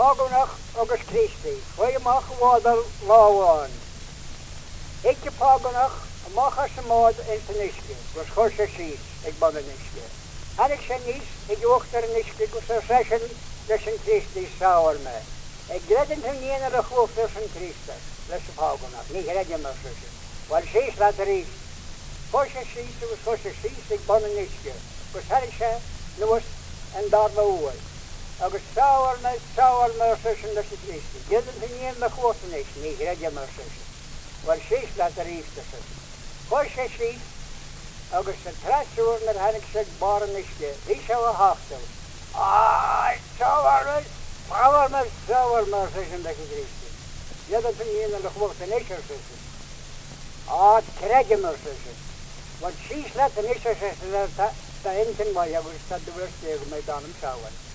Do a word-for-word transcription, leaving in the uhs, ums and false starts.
Paganach agus Christi, Chwyamach Wadal Lawan. Ikke Paganach, Macha Samad Internishke, was Hosha Shees, ik Bonanishke. Hanik Shanis, ik Wachter Nishke, was a session, Lesson Christi Sauer me. Ik redden hem niet naar de geloof tussen Christus, Lesson Paganach, niet redden maar tussen. Want Shees laat er is. Hosha Shees, was Hosha Shees, ik Bonanishke. Was Hanik Shanis, nu was en daar behoor. Agus sauer me, sauer me tussen Lesson Christi. Redden hem niet naar geloof tussen, niet redden maar tussen. Want Shees laat er is tussen. Hosha Shees, agus de trasjoer naar Hanik Shanis, Bonanishke. Die zou een hachtel. Ah, sauer me. Sauer maar, sauer maar, zeggen dat je Christen. Ja, dat vind je in de gewoonte niet zo zeggen. Ah, het krijg je maar zeggen. Want ze laten niet zo zeggen dat dat hinten, maar je wil dat de worst tegen mij dan hem sauwen.